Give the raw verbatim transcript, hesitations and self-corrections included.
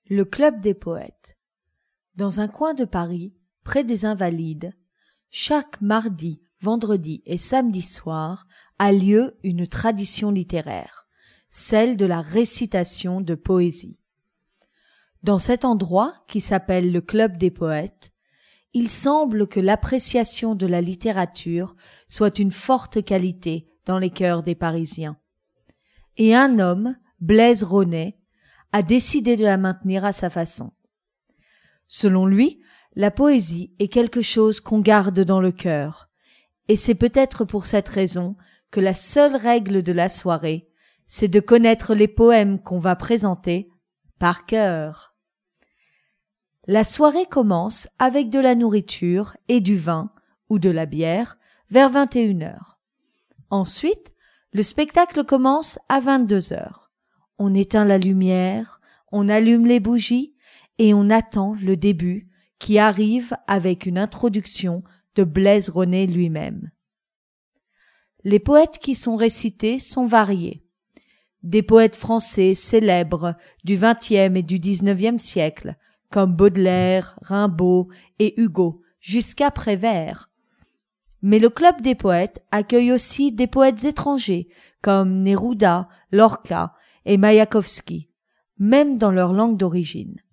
Le Club des poètes. Dans un coin de Paris, près des Invalides, chaque mardi, vendredi et samedi soir a lieu une tradition littéraire, celle de la récitation de poésie. Dans cet endroit, qui s'appelle le Club des poètes, il semble que l'appréciation de la littérature soit une forte qualité dans les cœurs des Parisiens. Et un homme, Blaise Ronet, a décidé de la maintenir à sa façon. Selon lui, la poésie est quelque chose qu'on garde dans le cœur, et c'est peut-être pour cette raison que la seule règle de la soirée, c'est de connaître les poèmes qu'on va présenter par cœur. La soirée commence avec de la nourriture et du vin ou de la bière vers vingt et une heures. Ensuite, le spectacle commence à vingt-deux heures. On éteint la lumière, on allume les bougies et on attend le début qui arrive avec une introduction de Blaise Ronet lui-même. Les poètes qui sont récités sont variés. Des poètes français célèbres du vingtième et du dix-neuvième siècle, comme Baudelaire, Rimbaud et Hugo, jusqu'à Prévert. Mais le Club des poètes accueille aussi des poètes étrangers, comme Neruda, Lorca et Mayakovsky, même dans leur langue d'origine.